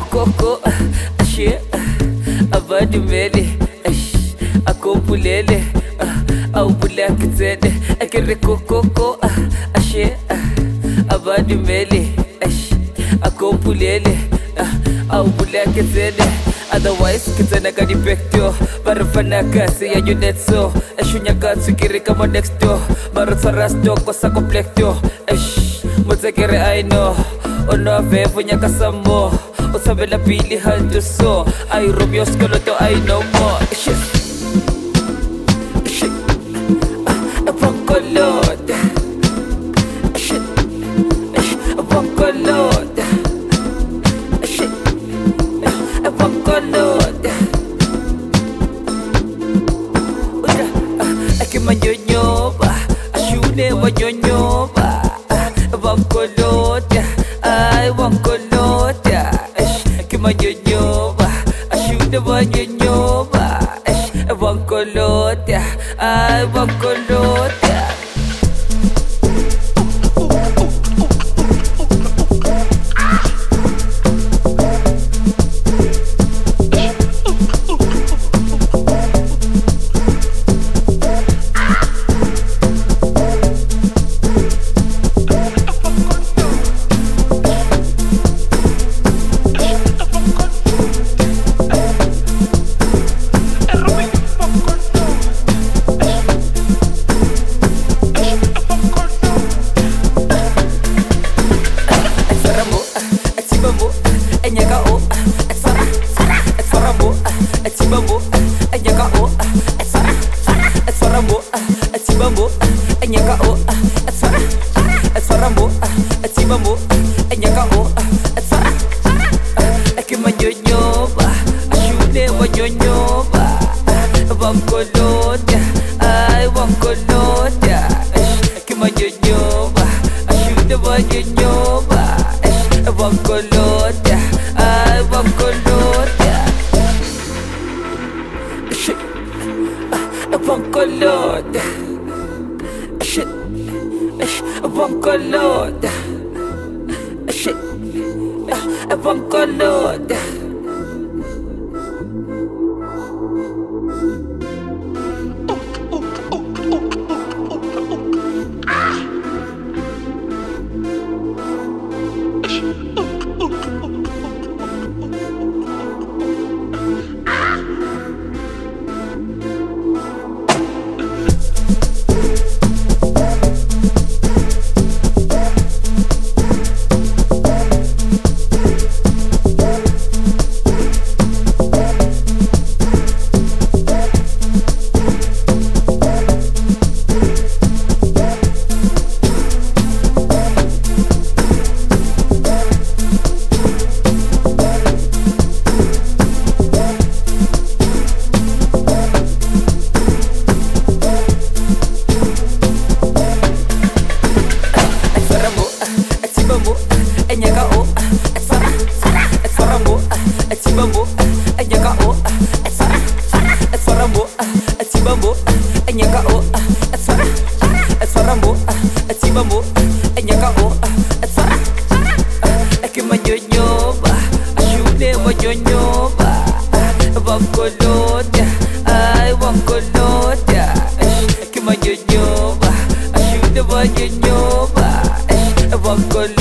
coco, ashe, abadu mele, akompulele, aubulakizele, akere coco, ashe, abadu mele, akompulele, aubulakizele. Otherwise, kitana kadi pekto, barafana kasi ya unetso, eshunya katsu kiri kama next door, barutarasto kosa komplekto, mutakere I know, ono vevo nya kasamo, usabela pili handu so, I robios koloto I know more, shit, apokolot, shit, apokolot. Manyonyoba, ashune manyonyoba, wankolota, ay wankolota, kimanyonyoba, ashune manyonyoba, wankolota, ay wankolota. Wankolota, ay wankolota, kimanyonyoba, ashune manyonyoba, wankolota, ay wankolota, wankolota, wankolota, wankolota. Wankolota, ay wankolota, kimanyonyoba, ashune manyonyoba, wankolota.